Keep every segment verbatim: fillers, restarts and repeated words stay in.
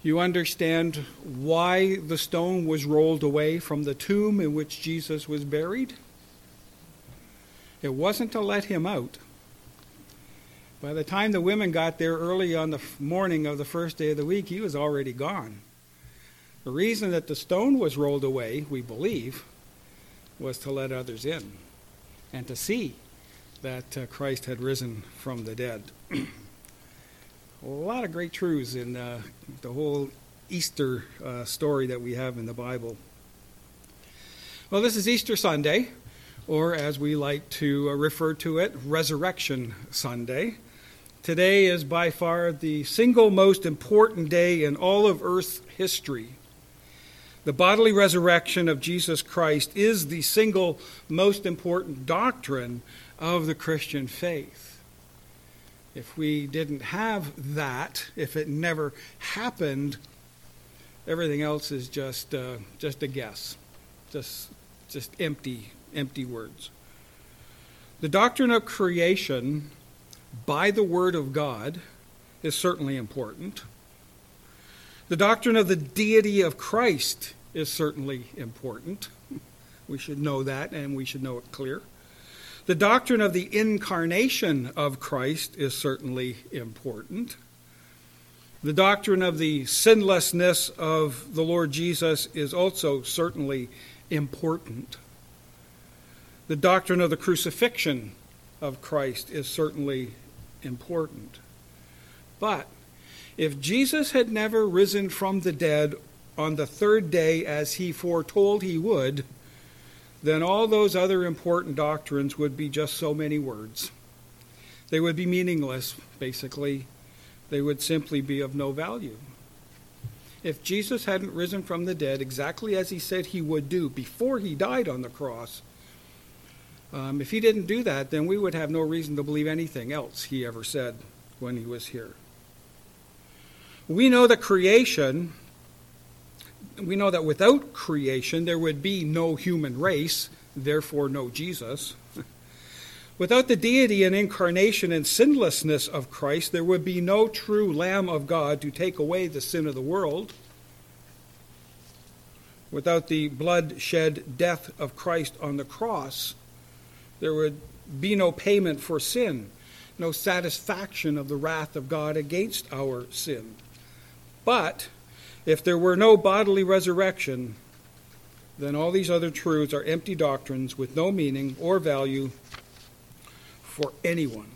You understand why the stone was rolled away from the tomb in which Jesus was buried? It wasn't to let him out. By the time the women got there early on the morning of the first day of the week, he was already gone. The reason that the stone was rolled away, we believe, was to let others in and to see that uh, Christ had risen from the dead. A lot of great truths in uh, the whole Easter uh, story that we have in the Bible. Well, this is Easter Sunday, or as we like to uh, refer to it, Resurrection Sunday. Today is by far the single most important day in all of Earth's history. The bodily resurrection of Jesus Christ is the single most important doctrine of the Christian faith. If we didn't have that, if it never happened, everything else is just uh, just a guess, just just empty, empty words. The doctrine of creation by the Word of God is certainly important. The doctrine of the deity of Christ is certainly important. We should know that, and we should know it clear. The doctrine of the incarnation of Christ is certainly important. The doctrine of the sinlessness of the Lord Jesus is also certainly important. The doctrine of the crucifixion of Christ is certainly important. But if Jesus had never risen from the dead on the third day as he foretold he would, then all those other important doctrines would be just so many words. They would be meaningless, basically. They would simply be of no value. If Jesus hadn't risen from the dead exactly as he said he would do before he died on the cross, um, if he didn't do that, then we would have no reason to believe anything else he ever said when he was here. We know that creation, we know that without creation there would be no human race, therefore no Jesus. Without the deity and incarnation and sinlessness of Christ, there would be no true Lamb of God to take away the sin of the world. Without the blood-shed death of Christ on the cross, there would be no payment for sin, no satisfaction of the wrath of God against our sin. But if there were no bodily resurrection, then all these other truths are empty doctrines with no meaning or value for anyone.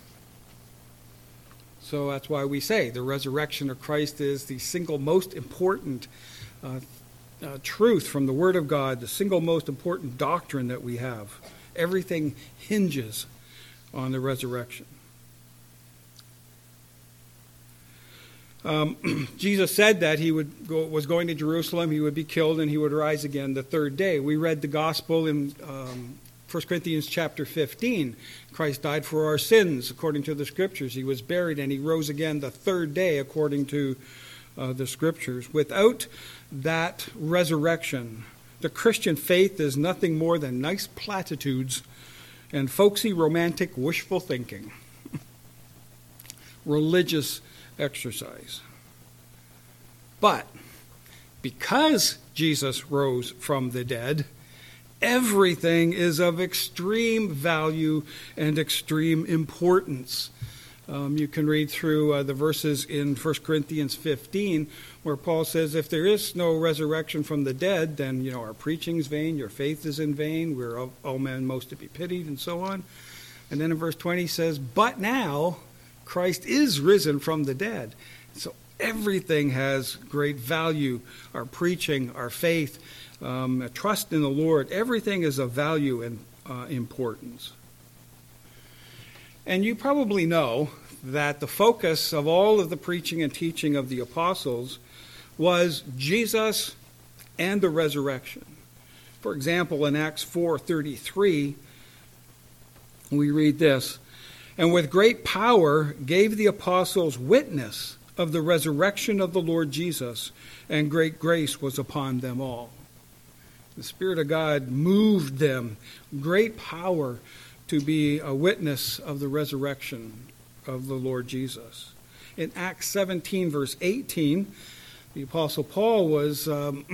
So that's why we say the resurrection of Christ is the single most important uh, uh, truth from the Word of God, the single most important doctrine that we have. Everything hinges on the resurrection. Um, Jesus said that he would go, was going to Jerusalem, he would be killed, and he would rise again the third day. We read the gospel in um, First Corinthians chapter fifteen. Christ died for our sins according to the Scriptures. He was buried and he rose again the third day according to uh, the Scriptures. Without that resurrection, the Christian faith is nothing more than nice platitudes and folksy romantic wishful thinking. Religious exercise. But because Jesus rose from the dead, everything is of extreme value and extreme importance. Um, you can read through uh, the verses in First Corinthians fifteen where Paul says, if there is no resurrection from the dead, then, you know, our preaching is vain, your faith is in vain, we're all, all men most to be pitied, and so on. And then in verse twenty he says, but now Christ is risen from the dead. So everything has great value. Our preaching, our faith, um, trust in the Lord, everything is of value and uh, importance. And you probably know that the focus of all of the preaching and teaching of the apostles was Jesus and the resurrection. For example, in Acts four thirty-three, we read this, and with great power gave the apostles witness of the resurrection of the Lord Jesus, and great grace was upon them all. The Spirit of God moved them, great power, to be a witness of the resurrection of the Lord Jesus. In Acts seventeen, verse eighteen, The Apostle Paul was um,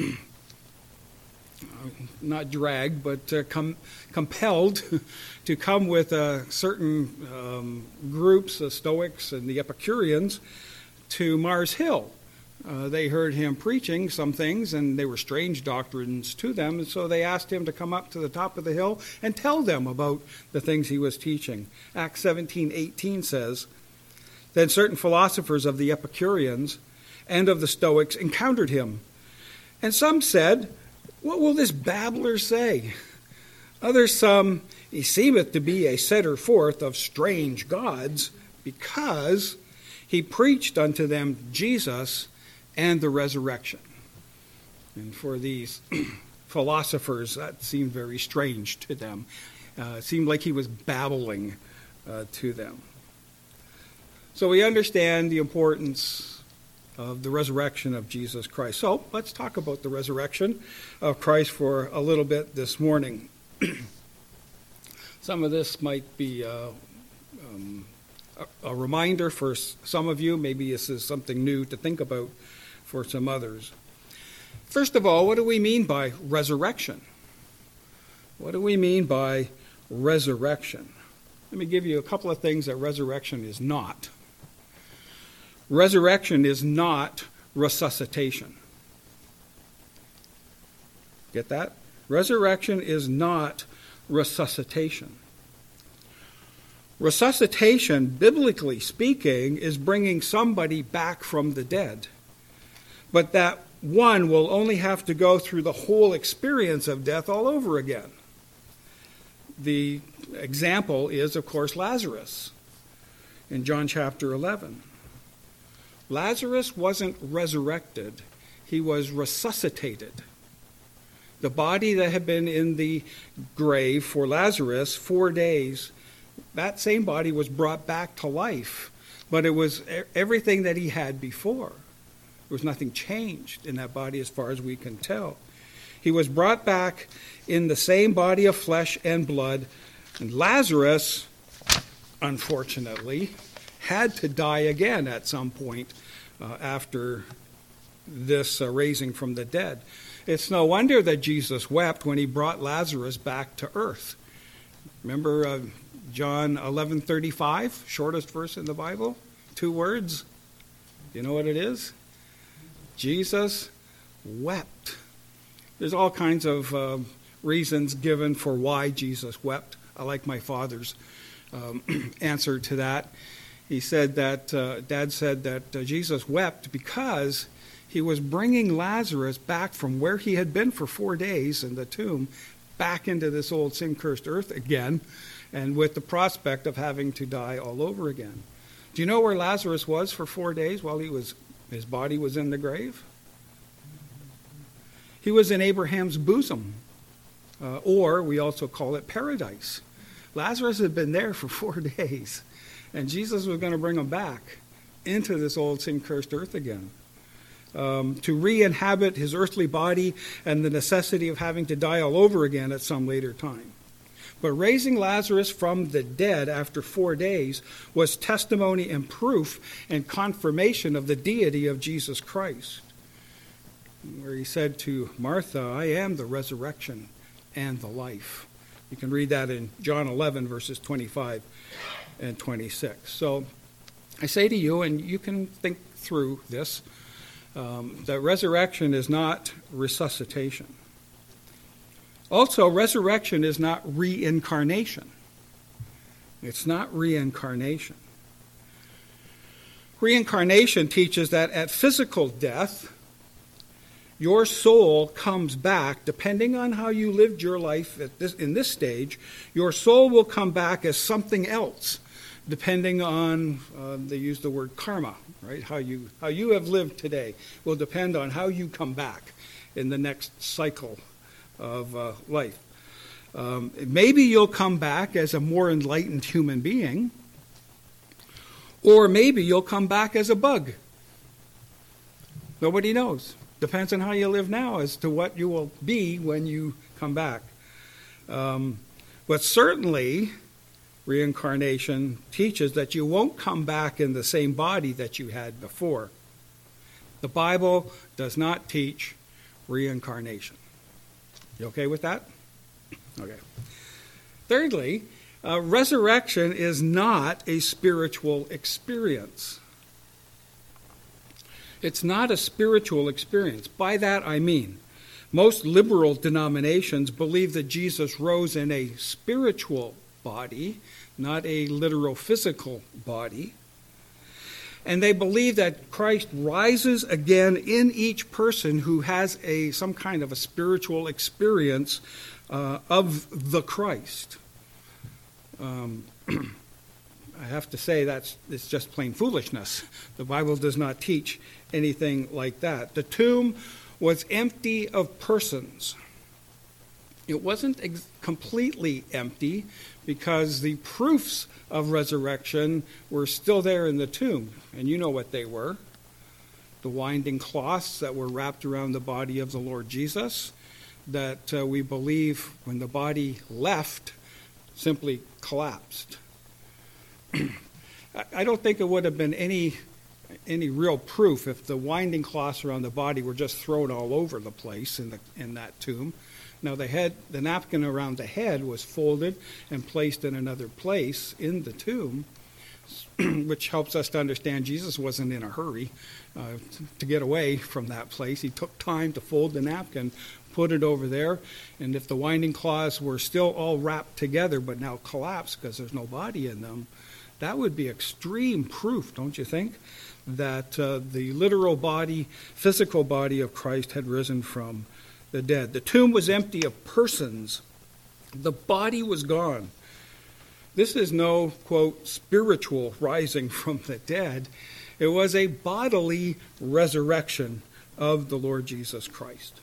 not dragged, but uh, com- compelled to come with uh, certain um, groups, the Stoics and the Epicureans, to Mars Hill. Uh, they heard him preaching some things, and they were strange doctrines to them, and so they asked him to come up to the top of the hill and tell them about the things he was teaching. Acts seventeen eighteen says, "Then certain philosophers of the Epicureans and of the Stoics encountered him. And some said, 'What will this babbler say?' Others some, 'He seemeth to be a setter forth of strange gods, because he preached unto them Jesus and the resurrection.'" And for these philosophers, that seemed very strange to them. Uh, it seemed like he was babbling uh, to them. So we understand the importance of the resurrection of Jesus Christ. So let's talk about the resurrection of Christ for a little bit this morning. Some of this might be uh, um, a, a reminder for some of you. Maybe this is something new to think about for some others. First of all, what do we mean by resurrection? What do we mean by resurrection? Let me give you a couple of things that resurrection is not. Resurrection is not resuscitation. Get that? Resurrection is not resuscitation. Resuscitation, biblically speaking, is bringing somebody back from the dead. But that one will only have to go through the whole experience of death all over again. The example is, of course, Lazarus in John chapter eleven. Lazarus wasn't resurrected. He was resuscitated. The body that had been in the grave for Lazarus four days, that same body was brought back to life. But it was everything that he had before. There was nothing changed in that body as far as we can tell. He was brought back in the same body of flesh and blood. And Lazarus, unfortunately, had to die again at some point uh, after this uh, raising from the dead. It's no wonder that Jesus wept when he brought Lazarus back to earth. Remember uh, John eleven thirty-five, shortest verse in the Bible? Two words. You know what it is? Jesus wept. There's all kinds of uh, reasons given for why Jesus wept. I like my father's um, answer to that. He said that, uh, Dad said that uh, Jesus wept because he was bringing Lazarus back from where he had been for four days in the tomb, back into this old sin-cursed earth again, and with the prospect of having to die all over again. Do you know where Lazarus was for four days while he was his body was in the grave? He was in Abraham's bosom, uh, or we also call it paradise. Lazarus had been there for four days, and Jesus was going to bring him back into this old sin-cursed earth again. Um, to re-inhabit his earthly body and the necessity of having to die all over again at some later time. But raising Lazarus from the dead after four days was testimony and proof and confirmation of the deity of Jesus Christ, where he said to Martha, "I am the resurrection and the life." You can read that in John eleven, verses twenty-five and twenty-six. So I say to you, and you can think through this, Um, that resurrection is not resuscitation. Also, resurrection is not reincarnation. It's not reincarnation. Reincarnation teaches that at physical death, your soul comes back, depending on how you lived your life at this, in this stage, your soul will come back as something else, depending on, uh, they use the word karma, right? How you how you have lived today will depend on how you come back in the next cycle of uh, life. Um, maybe you'll come back as a more enlightened human being, or maybe you'll come back as a bug. Nobody knows. Depends on how you live now as to what you will be when you come back. Um, but certainly, reincarnation teaches that you won't come back in the same body that you had before. The Bible does not teach reincarnation. You okay with that? Okay. Thirdly, uh, resurrection is not a spiritual experience. It's not a spiritual experience. By that I mean, most liberal denominations believe that Jesus rose in a spiritual body, not a literal physical body. And they believe that Christ rises again in each person who has a some kind of a spiritual experience uh, of the Christ. Um, I have to say that's it's just plain foolishness. The Bible does not teach anything like that. The tomb was empty of persons. It wasn't ex- completely empty because the proofs of resurrection were still there in the tomb. And you know what they were. The winding cloths that were wrapped around the body of the Lord Jesus, that uh, we believe when the body left, simply collapsed. I don't think it would have been any any real proof if the winding cloths around the body were just thrown all over the place in the in that tomb. Now the head, the napkin around the head was folded and placed in another place in the tomb, which helps us to understand Jesus wasn't in a hurry uh, to get away from that place. He took time to fold the napkin, put it over there, and if the winding cloths were still all wrapped together but now collapsed because there's no body in them, that would be extreme proof, don't you think, that uh, the literal body, physical body of Christ had risen from the dead. The tomb was empty of persons. The body was gone. This is no, quote, spiritual rising from the dead. It was a bodily resurrection of the Lord Jesus Christ.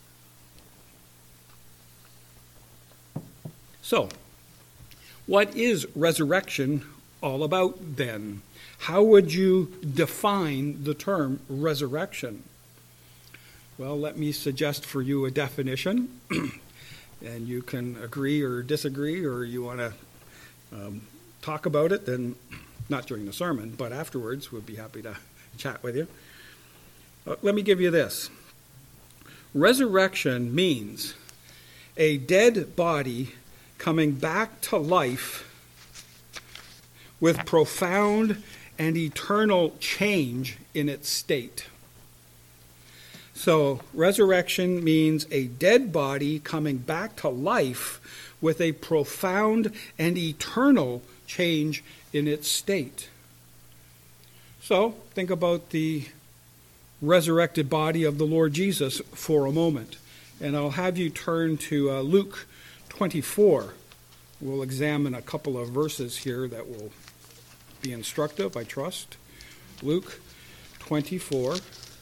So, what is resurrection all about then? How would you define the term resurrection? Well, let me suggest for you a definition, and you can agree or disagree, or you want to um, talk about it, then not during the sermon, but afterwards, we'd be happy to chat with you. Uh, let me give you this. Resurrection means a dead body coming back to life with profound and eternal change in its state. So, resurrection means a dead body coming back to life with a profound and eternal change in its state. So, think about the resurrected body of the Lord Jesus for a moment. And I'll have you turn to uh, Luke twenty-four. We'll examine a couple of verses here that will be instructive, I trust. Luke twenty-four.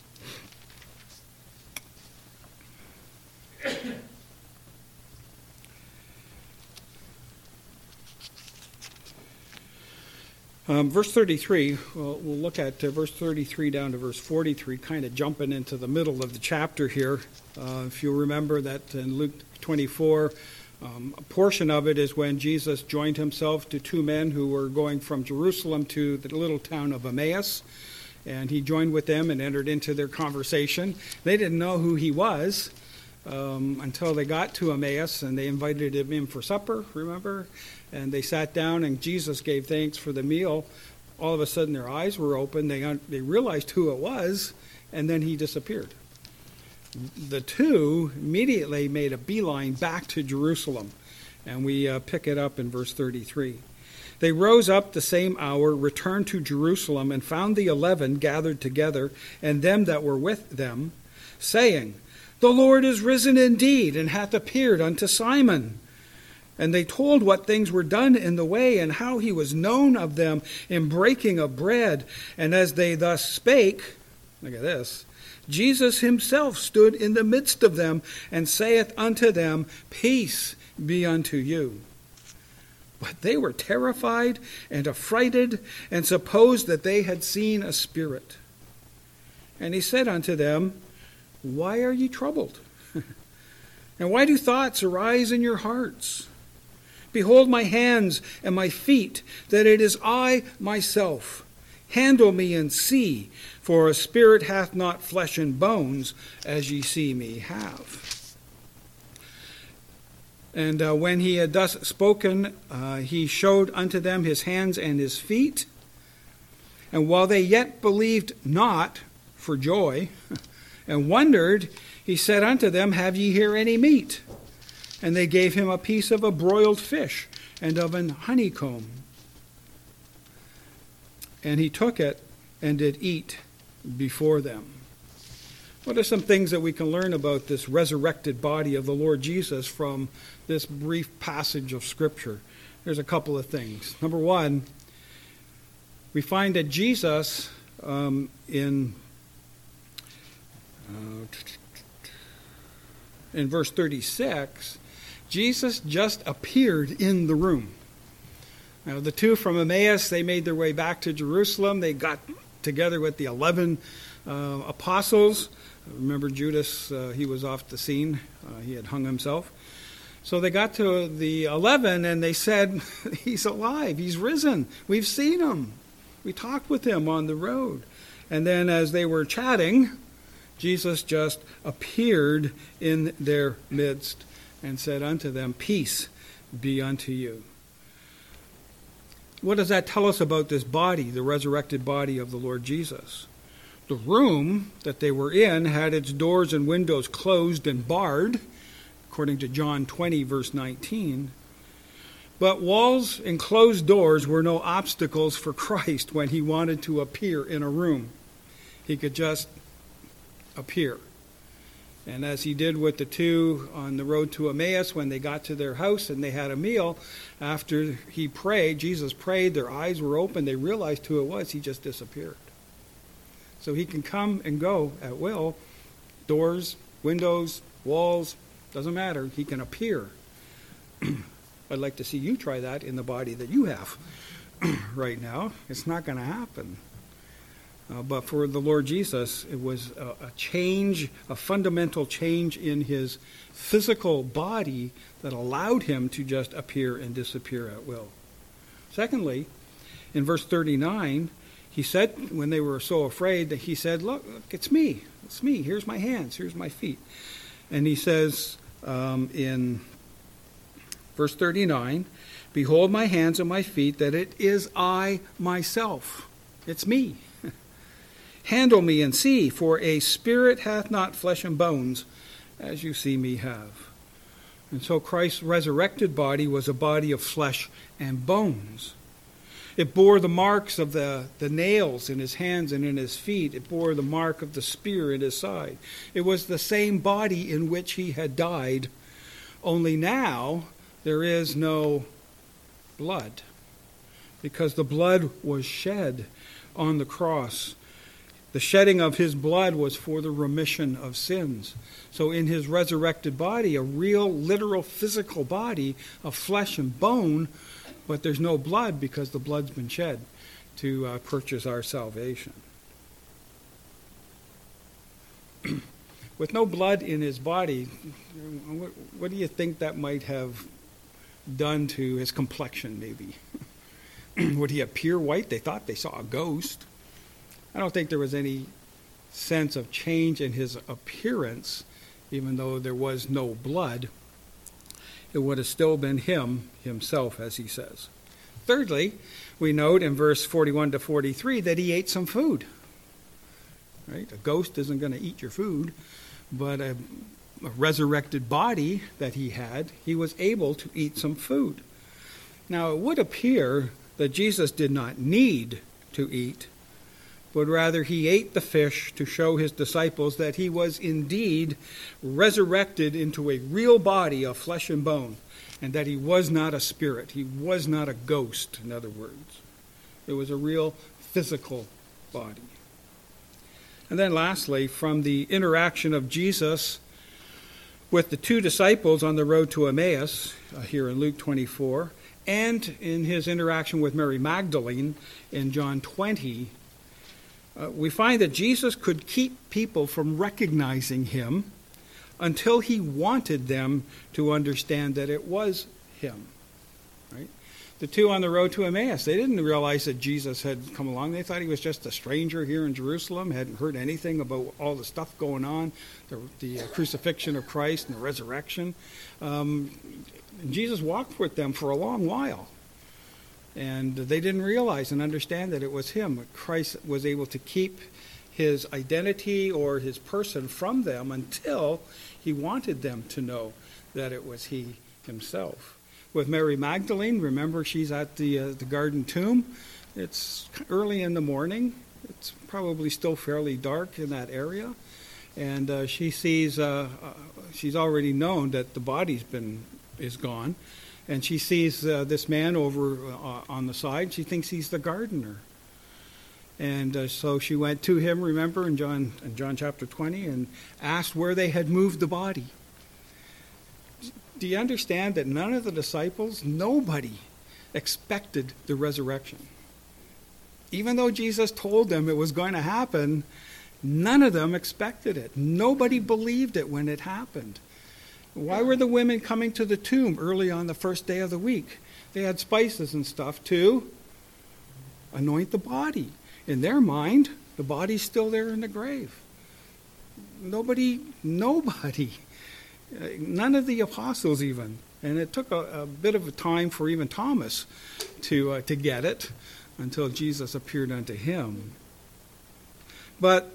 Um, verse thirty-three, well, we'll look at uh, verse thirty-three down to verse forty-three, kind of jumping into the middle of the chapter here. Uh, if you remember that in Luke twenty-four, um, a portion of it is when Jesus joined himself to two men who were going from Jerusalem to the little town of Emmaus. And he joined with them and entered into their conversation. They didn't know who he was um, until they got to Emmaus, and they invited him in for supper, remember? And they sat down, and Jesus gave thanks for the meal. All of a sudden, their eyes were open. They, they realized who it was, and then he disappeared. The two immediately made a beeline back to Jerusalem, and we uh, pick it up in verse thirty-three. They rose up the same hour, returned to Jerusalem, and found the eleven gathered together, and them that were with them, saying, The Lord is risen indeed, and hath appeared unto Simon. And they told what things were done in the way, and how he was known of them in breaking of bread. And as they thus spake, look at this, Jesus himself stood in the midst of them, and saith unto them, Peace be unto you. But they were terrified and affrighted, and supposed that they had seen a spirit. And he said unto them, Why are ye troubled? And why do thoughts arise in your hearts? Behold my hands and my feet, that it is I myself. Handle me and see, for a spirit hath not flesh and bones, as ye see me have. And uh, when he had thus spoken, uh, he showed unto them his hands and his feet. And while they yet believed not for joy, and wondered, he said unto them, Have ye here any meat? And they gave him a piece of a broiled fish, and of an honeycomb. And he took it, and did eat before them. What are some things that we can learn about this resurrected body of the Lord Jesus from this brief passage of Scripture? There's a couple of things. Number one, we find that Jesus, um, in uh, in verse thirty-six, Jesus just appeared in the room. Now, the two from Emmaus, they made their way back to Jerusalem. They got together with the eleven uh, apostles. Remember Judas, uh, he was off the scene. Uh, he had hung himself. So they got to the eleven, and they said, He's alive. He's risen. We've seen him. We talked with him on the road. And then as they were chatting, Jesus just appeared in their midst and said unto them, Peace be unto you. What does that tell us about this body, the resurrected body of the Lord Jesus? The room that they were in had its doors and windows closed and barred, according to John twenty, verse nineteen. But walls and closed doors were no obstacles for Christ when he wanted to appear in a room. He could just appear. And as he did with the two on the road to Emmaus, when they got to their house and they had a meal, after he prayed, Jesus prayed, their eyes were open, they realized who it was, he just disappeared. So he can come and go at will. Doors, windows, walls, doesn't matter. He can appear. I'd like to see you try that in the body that you have right now. It's not going to happen. Uh, but for the Lord Jesus, it was a, a change, a fundamental change in his physical body that allowed him to just appear and disappear at will. Secondly, in verse thirty-nine, he said, when they were so afraid, that he said, look, look, it's me. It's me. Here's my hands. Here's my feet. And he says um, in verse thirty-nine, Behold my hands and my feet, that it is I myself. It's me. Handle me and see, for a spirit hath not flesh and bones, as you see me have. And so Christ's resurrected body was a body of flesh and bones. It bore the marks of the, the nails in his hands and in his feet. It bore the mark of the spear in his side. It was the same body in which he had died, only now there is no blood, because the blood was shed on the cross. The shedding of his blood was for the remission of sins. So in his resurrected body, a real, literal, physical body of flesh and bone, but there's no blood because the blood's been shed to uh, purchase our salvation. With no blood in his body, what, what do you think that might have done to his complexion, maybe? Would he appear white? They thought they saw a ghost. I don't think there was any sense of change in his appearance, even though there was no blood. It would have still been him, himself, as he says. Thirdly, we note in verse forty-one to forty-three that he ate some food. Right? A ghost isn't going to eat your food, but a, a resurrected body that he had, he was able to eat some food. Now, it would appear that Jesus did not need to eat, but rather he ate the fish to show his disciples that he was indeed resurrected into a real body of flesh and bone, and that he was not a spirit. He was not a ghost, in other words. It was a real physical body. And then lastly, from the interaction of Jesus with the two disciples on the road to Emmaus, uh, here in Luke twenty-four, and in his interaction with Mary Magdalene in John twenty, Uh, we find that Jesus could keep people from recognizing him until he wanted them to understand that it was him. Right? The two on the road to Emmaus, they didn't realize that Jesus had come along. They thought he was just a stranger here in Jerusalem, hadn't heard anything about all the stuff going on, the, the uh, crucifixion of Christ and the resurrection. Um, Jesus walked with them for a long while. And they didn't realize and understand that it was him. Christ was able to keep his identity or his person from them until he wanted them to know that it was he himself. With Mary Magdalene, remember she's at the uh, the garden tomb. It's early in the morning. It's probably still fairly dark in that area. And uh, she sees, uh, uh, she's already known that the body's been is gone. And she sees uh, this man over uh, on the side. She thinks he's the gardener. And uh, so she went to him, remember, in John, in John chapter twenty, and asked where they had moved the body. Do you understand that none of the disciples, nobody, expected the resurrection? Even though Jesus told them it was going to happen, none of them expected it. Nobody believed it when it happened. Why were the women coming to the tomb early on the first day of the week? They had spices and stuff to anoint the body. In their mind, the body's still there in the grave. Nobody, nobody, none of the apostles even. And it took a, a bit of a time for even Thomas to uh, to get it until Jesus appeared unto him. But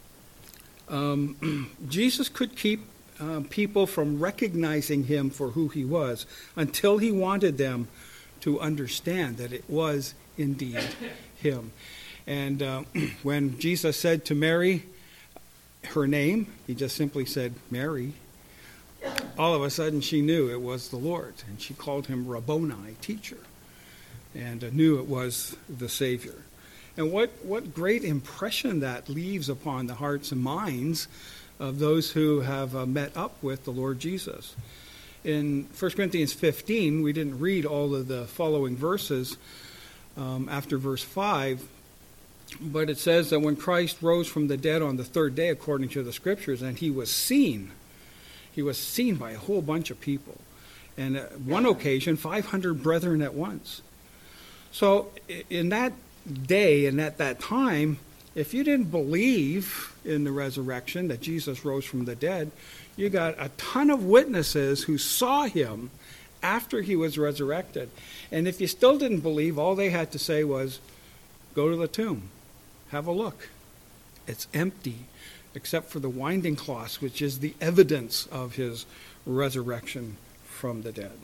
um, Jesus could keep uh, people from recognizing him for who he was until he wanted them to understand that it was indeed him. And uh, when Jesus said to Mary her name, he just simply said, Mary. All of a sudden she knew it was the Lord, and she called him Rabboni, teacher, and uh, knew it was the Savior. And what, what great impression that leaves upon the hearts and minds of those who have uh, met up with the Lord Jesus. In First Corinthians fifteen, we didn't read all of the following verses um, after verse five, but it says that when Christ rose from the dead on the third day, according to the Scriptures, and he was seen, he was seen by a whole bunch of people. And at one occasion, five hundred brethren at once. So in that day and at that time, if you didn't believe in the resurrection, that Jesus rose from the dead, you got a ton of witnesses who saw him after he was resurrected. And if you still didn't believe, all they had to say was, go to the tomb, have a look. It's empty, except for the winding cloths, which is the evidence of his resurrection from the dead.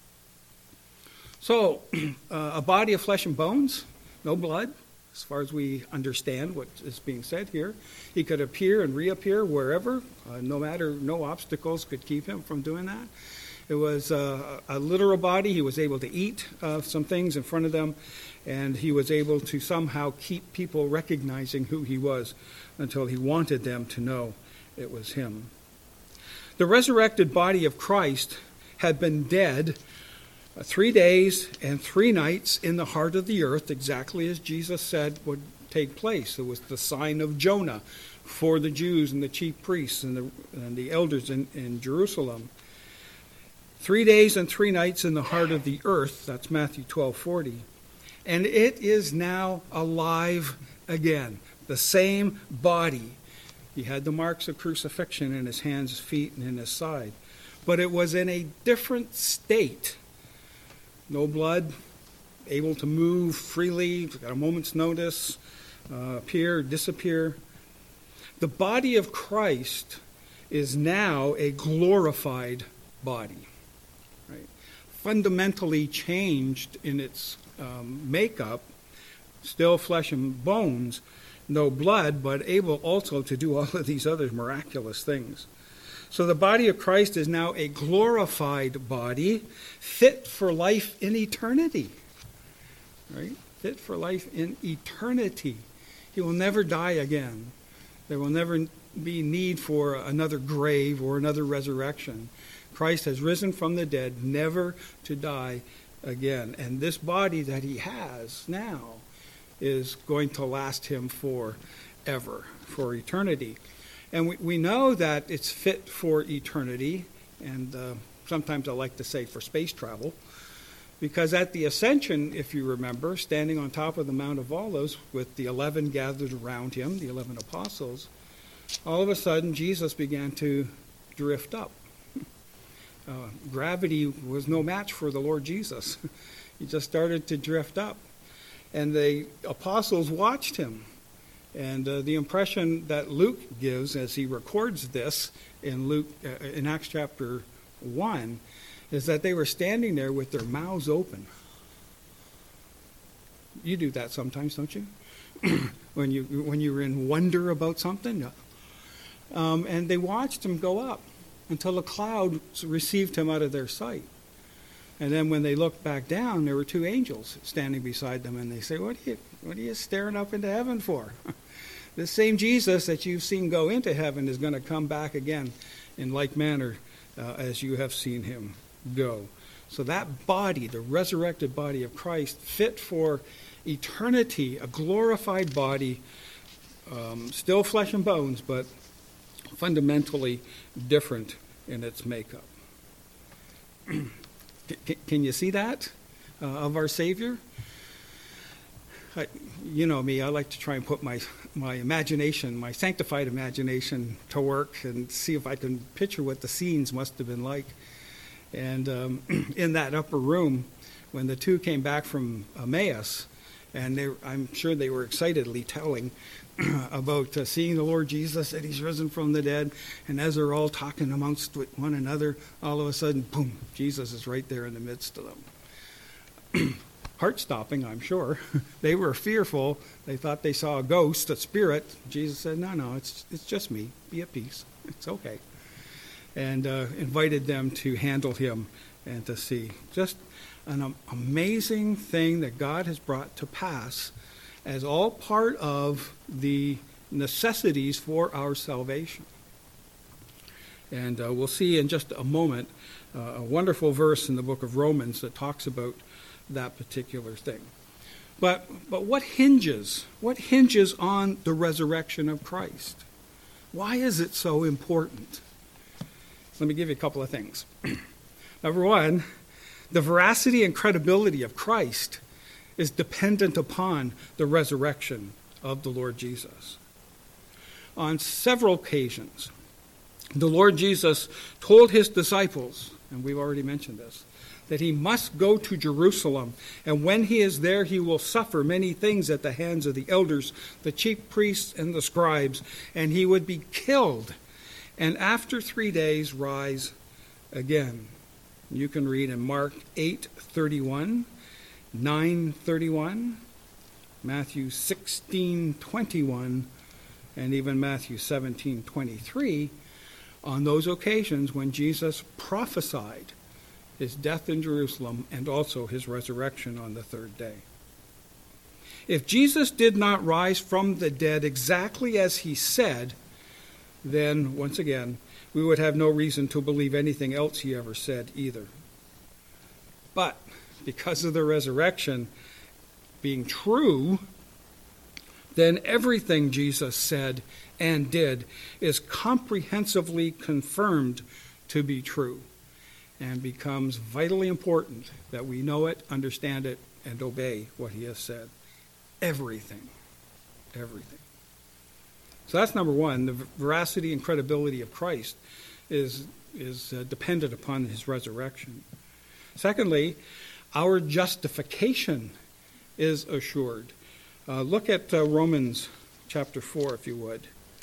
So, uh, a body of flesh and bones, no blood, as far as we understand what is being said here. He could appear and reappear wherever, uh, no matter, no obstacles could keep him from doing that. It was uh, a literal body. He was able to eat uh, some things in front of them, and he was able to somehow keep people recognizing who he was until he wanted them to know it was him. The resurrected body of Christ had been dead uh, three days and three nights in the heart of the earth, exactly as Jesus said would take place. It was the sign of Jonah for the Jews and the chief priests and the, and the elders in, in Jerusalem. Three days and three nights in the heart of the earth, that's Matthew twelve forty. And it is now alive again, the same body. He had the marks of crucifixion in his hands, his feet, and in his side. But it was in a different state. No blood, able to move freely, at a moment's notice, uh, appear, disappear. The body of Christ is now a glorified body. Fundamentally changed in its um, makeup, still flesh and bones, no blood, but able also to do all of these other miraculous things. So the body of Christ is now a glorified body, fit for life in eternity. Right? Fit for life in eternity. He will never die again. There will never be need for another grave or another resurrection. Christ has risen from the dead, never to die again. And this body that he has now is going to last him forever, for eternity. And we, we know that it's fit for eternity, and uh, sometimes I like to say for space travel, Because at the ascension, if you remember, standing on top of the Mount of Olives with the eleven gathered around him, the eleven apostles, all of a sudden Jesus began to drift up. Uh, gravity was no match for the Lord Jesus. He just started to drift up. And the apostles watched him. And uh, the impression that Luke gives as he records this in Luke uh, in Acts chapter one is that they were standing there with their mouths open. You do that sometimes, don't you? when you when you're in wonder about something. Um, and they watched him go up until a cloud received him out of their sight. And then when they looked back down, there were two angels standing beside them, and they say, "What are you, what are you staring up into heaven for?" The same Jesus that you've seen go into heaven is going to come back again in like manner uh, as you have seen him go. So that body, the resurrected body of Christ, fit for eternity, a glorified body, um, still flesh and bones, but fundamentally different in its makeup. Can you see that uh, of our Savior? I, you know me, I like to try and put my, my imagination, my sanctified imagination to work and see if I can picture what the scenes must have been like. And um, in that upper room, when the two came back from Emmaus, and they, I'm sure they were excitedly telling about uh, seeing the Lord Jesus, that he's risen from the dead, and as they're all talking amongst one another, all of a sudden, boom, Jesus is right there in the midst of them. Heart-stopping, I'm sure. They were fearful. They thought they saw a ghost, a spirit. Jesus said, no, no, it's it's just me. Be at peace. It's okay. And uh, invited them to handle him and to see. Just an um, amazing thing that God has brought to pass as all part of the necessities for our salvation. And uh, we'll see in just a moment uh, a wonderful verse in the book of Romans that talks about that particular thing. But but what hinges? What hinges on the resurrection of Christ? Why is it so important? Let me give you a couple of things. Number one, the veracity and credibility of Christ is dependent upon the resurrection of the Lord Jesus. On several occasions, the Lord Jesus told his disciples, and we've already mentioned this, that he must go to Jerusalem, and when he is there, he will suffer many things at the hands of the elders, the chief priests, and the scribes, and he would be killed, and after three days rise again. You can read in Mark eight thirty-one, nine thirty-one, Matthew sixteen twenty-one, and even Matthew seventeen twenty-three, on those occasions when Jesus prophesied his death in Jerusalem and also his resurrection on the third day. If Jesus did not rise from the dead exactly as he said, then, once again, we would have no reason to believe anything else he ever said either. But because of the resurrection being true, then everything Jesus said and did is comprehensively confirmed to be true, and becomes vitally important that we know it, understand it, and obey what he has said. Everything. Everything. So that's number one. The veracity and credibility of Christ is, is uh, dependent upon his resurrection. Secondly, our justification is assured. Uh, look at uh, Romans chapter four, if you would.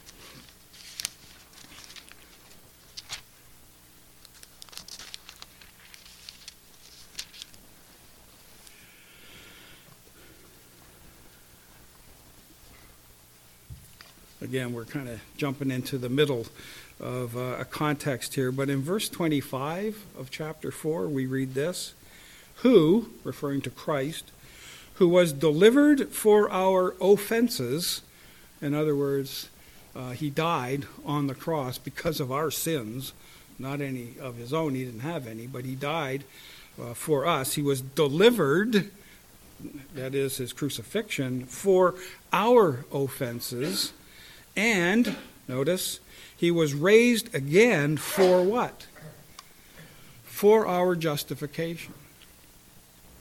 Again, we're kind of jumping into the middle of uh, a context here, but in verse twenty-five of chapter four, we read this: who, referring to Christ, who was delivered for our offenses, in other words, uh, he died on the cross because of our sins, not any of his own, he didn't have any, but he died uh, for us. He was delivered, that is his crucifixion, for our offenses. And, notice, he was raised again for what? For our justification.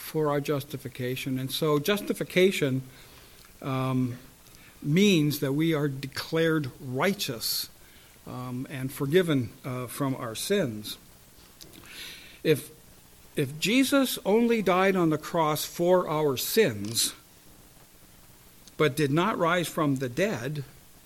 for our justification. And so justification um, means that we are declared righteous um, and forgiven uh, from our sins. If, if Jesus only died on the cross for our sins, but did not rise from the dead,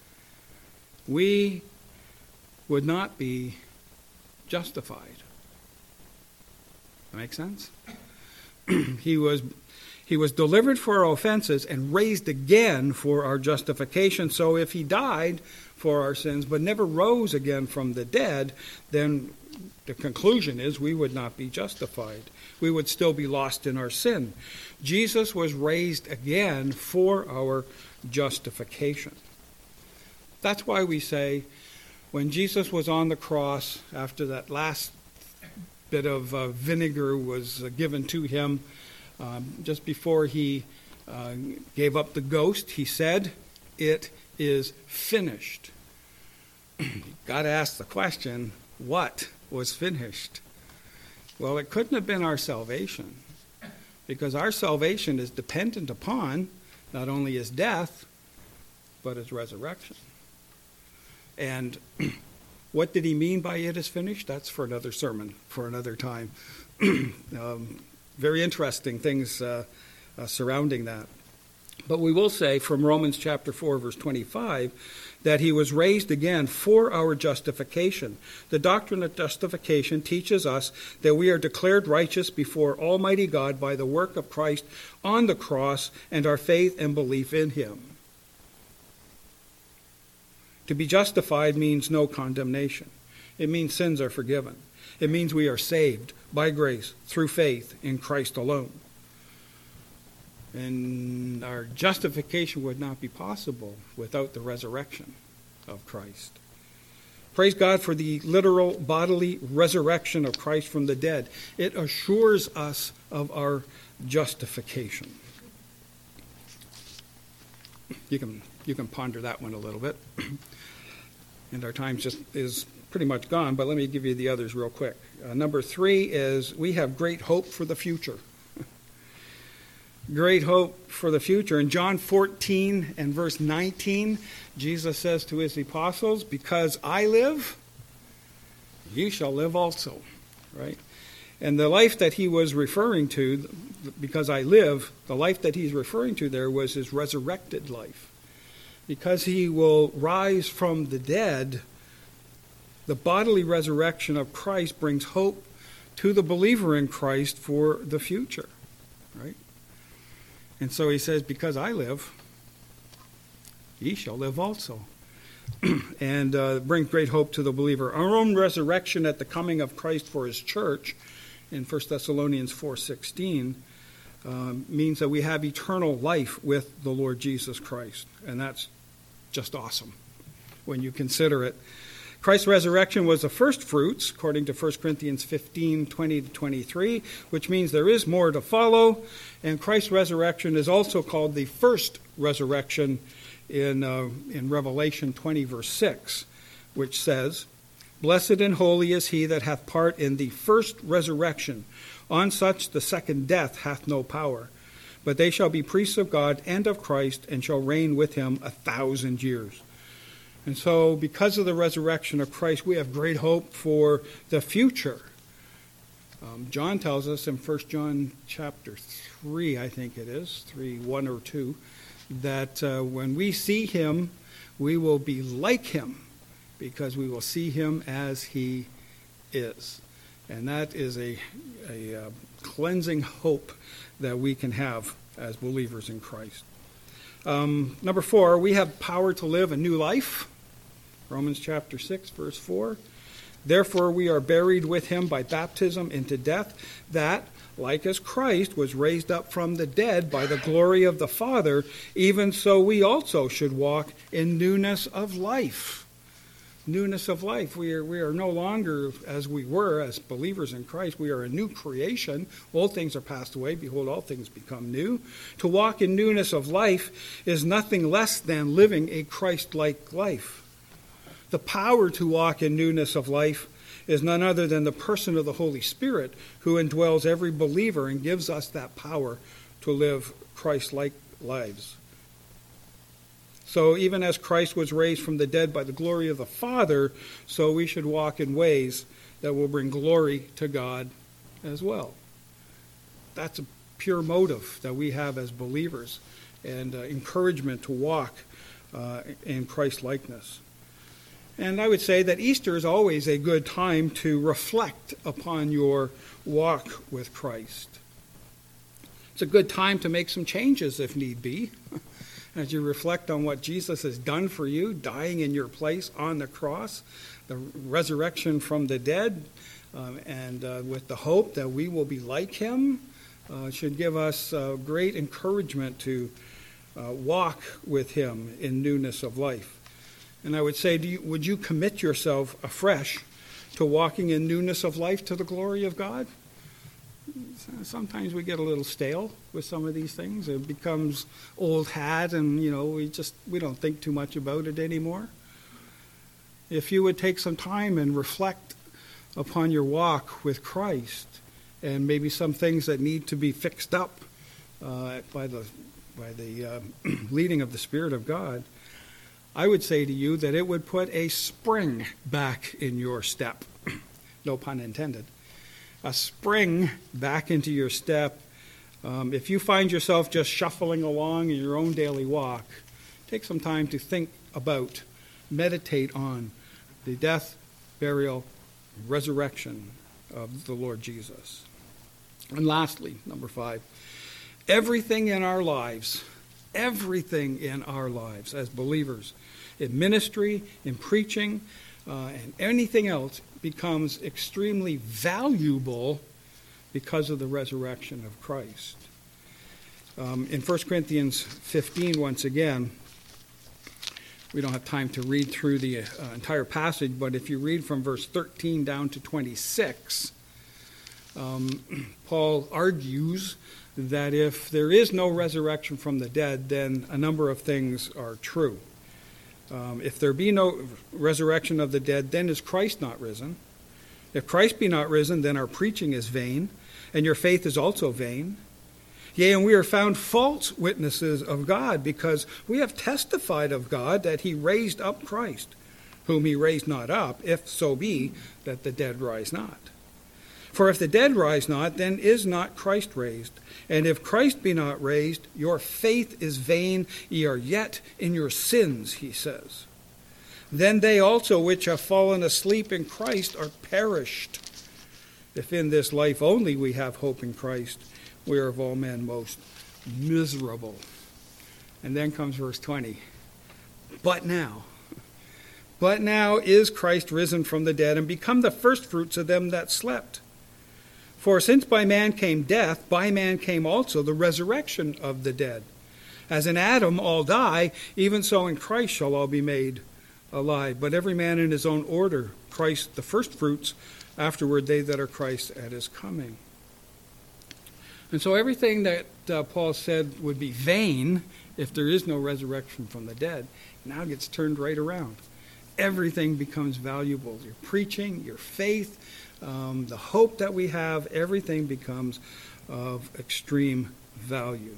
we would not be justified. That makes sense? he was he was delivered for our offenses and raised again for our justification. So if he died for our sins but never rose again from the dead, then the conclusion is we would not be justified. We would still be lost in our sin. Jesus was raised again for our justification. That's why we say when Jesus was on the cross, after that last bit of uh, vinegar was uh, given to him, um, just before he uh, gave up the ghost, he said, "It is finished." Got to ask the question, what was finished? Well, it couldn't have been our salvation, because our salvation is dependent upon not only his death, but his resurrection. And what did he mean by "it is finished"? That's for another sermon, for another time. um, very interesting things uh, uh, surrounding that. But we will say from Romans chapter four, verse twenty-five, that he was raised again for our justification. The doctrine of justification teaches us that we are declared righteous before Almighty God by the work of Christ on the cross and our faith and belief in him. To be justified means no condemnation. It means sins are forgiven. It means we are saved by grace through faith in Christ alone. And our justification would not be possible without the resurrection of Christ. Praise God for the literal bodily resurrection of Christ from the dead. It assures us of our justification. You can you can ponder that one a little bit. And our time just is pretty much gone, but let me give you the others real quick. Uh, number three is we have great hope for the future. Great hope for the future. In John fourteen and verse nineteen, Jesus says to his apostles, "Because I live, you shall live also." Right? And the life that he was referring to, because I live, the life that he's referring to there was his resurrected life. Because he will rise from the dead, the bodily resurrection of Christ brings hope to the believer in Christ for the future. Right? And so he says, "Because I live, ye shall live also." and uh, brings great hope to the believer. Our own resurrection at the coming of Christ for his church in First Thessalonians four sixteen um, means that we have eternal life with the Lord Jesus Christ. And that's just awesome when you consider it. Christ's resurrection was the first fruits, according to First Corinthians fifteen, twenty to twenty-three, which means there is more to follow. And Christ's resurrection is also called the first resurrection in, uh, in Revelation twenty, verse six, which says, "Blessed and holy is he that hath part in the first resurrection. On such the second death hath no power. But they shall be priests of God and of Christ, and shall reign with him a thousand years." And so, because of the resurrection of Christ, we have great hope for the future. Um, John tells us in First John chapter three, I think it is, three, one or two, that uh, when we see him, we will be like him, because we will see him as he is. And that is a, a uh, cleansing hope that we can have as believers in Christ. Um, number four, we have power to live a new life. Romans chapter six, verse four. "Therefore we are buried with him by baptism into death, that, like as Christ was raised up from the dead by the glory of the Father, even so we also should walk in newness of life." Newness of life. We are, we are no longer as we were as believers in Christ. We are a new creation. Old things are passed away. Behold, all things become new. To walk in newness of life is nothing less than living a Christ-like life. The power to walk in newness of life is none other than the person of the Holy Spirit, who indwells every believer and gives us that power to live Christ-like lives. So even as Christ was raised from the dead by the glory of the Father, so we should walk in ways that will bring glory to God as well. That's a pure motive that we have as believers, and uh, encouragement to walk uh, in Christ-likeness. And I would say that Easter is always a good time to reflect upon your walk with Christ. It's a good time to make some changes if need be, as you reflect on what Jesus has done for you, dying in your place on the cross, the resurrection from the dead, um, and uh, with the hope that we will be like him, uh, should give us uh, great encouragement to uh, walk with him in newness of life. And I would say, do you, would you commit yourself afresh to walking in newness of life to the glory of God? Sometimes we get a little stale with some of these things. It becomes old hat, and you know we just we don't think too much about it anymore. If you would take some time and reflect upon your walk with Christ, and maybe some things that need to be fixed up uh, by the by the uh, leading of the Spirit of God, I would say to you that it would put a spring back in your step. No pun intended. A spring back into your step. Um, if you find yourself just shuffling along in your own daily walk, take some time to think about, meditate on the death, burial, resurrection of the Lord Jesus. And lastly, number five, everything in our lives, everything in our lives as believers, in ministry, in preaching, uh, and anything else becomes extremely valuable because of the resurrection of Christ. Um, in First Corinthians fifteen, once again, we don't have time to read through the uh, entire passage, but if you read from verse thirteen down to twenty-six, um, Paul argues that if there is no resurrection from the dead, then a number of things are true. Um, if there be no resurrection of the dead, then is Christ not risen? If Christ be not risen, then our preaching is vain, and your faith is also vain. Yea, and we are found false witnesses of God, because we have testified of God that he raised up Christ, whom he raised not up, if so be that the dead rise not. For if the dead rise not, then is not Christ raised. And if Christ be not raised, your faith is vain, ye are yet in your sins, he says. Then they also which have fallen asleep in Christ are perished. If in this life only we have hope in Christ, we are of all men most miserable. And then comes verse twenty. But now, but now is Christ risen from the dead, and become the firstfruits of them that slept. For since by man came death, by man came also the resurrection of the dead. As in Adam all die, even so in Christ shall all be made alive. But every man in his own order, Christ the firstfruits, afterward they that are Christ at his coming. And so everything that uh, Paul said would be vain if there is no resurrection from the dead, now gets turned right around. Everything becomes valuable. Your preaching, your faith, Um, the hope that we have, everything becomes of extreme value.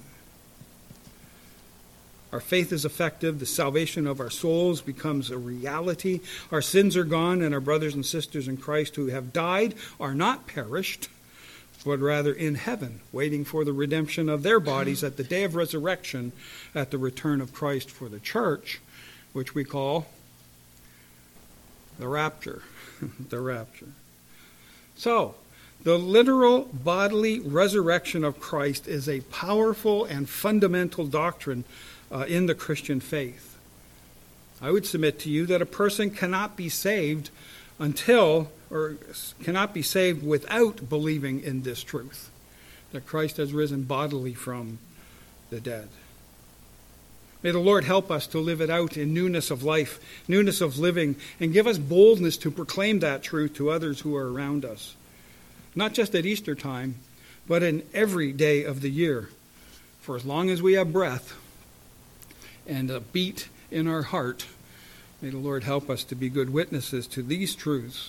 Our faith is effective. The salvation of our souls becomes a reality. Our sins are gone, and our brothers and sisters in Christ who have died are not perished, but rather in heaven, waiting for the redemption of their bodies at the day of resurrection, at the return of Christ for the church, which we call the rapture. The rapture. So, the literal bodily resurrection of Christ is a powerful and fundamental doctrine uh, in the Christian faith. I would submit to you that a person cannot be saved until, or cannot be saved without believing in this truth, that Christ has risen bodily from the dead. May the Lord help us to live it out in newness of life, newness of living, and give us boldness to proclaim that truth to others who are around us. Not just at Easter time, but in every day of the year. For as long as we have breath and a beat in our heart, may the Lord help us to be good witnesses to these truths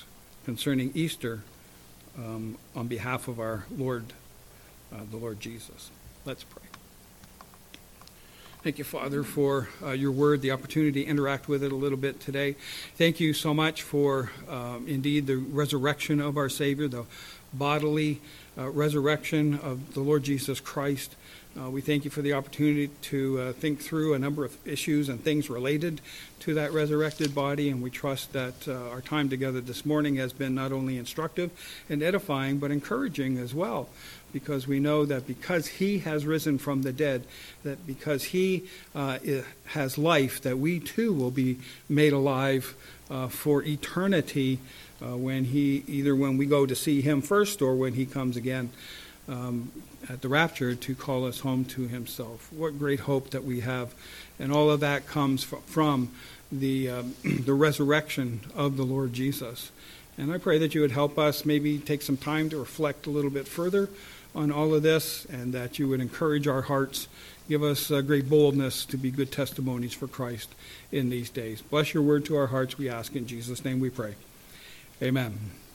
concerning Easter um, on behalf of our Lord, uh, the Lord Jesus. Let's pray. Thank you, Father, for uh, your word, the opportunity to interact with it a little bit today. Thank you so much for, um, indeed, the resurrection of our Savior, the bodily uh, resurrection of the Lord Jesus Christ. Uh, we thank you for the opportunity to uh, think through a number of issues and things related to that resurrected body, and we trust that uh, our time together this morning has been not only instructive and edifying, but encouraging as well, because we know that because he has risen from the dead, that because he uh, has life, that we too will be made alive uh, for eternity uh, when he, either when we go to see him first or when he comes again um, at the rapture to call us home to himself. What great hope that we have. And all of that comes f- from the um, the resurrection of the Lord Jesus. And I pray that you would help us maybe take some time to reflect a little bit further on all of this, and that you would encourage our hearts, give us uh, great boldness to be good testimonies for Christ in these days. Bless your word to our hearts, we ask in Jesus' name we pray. Amen.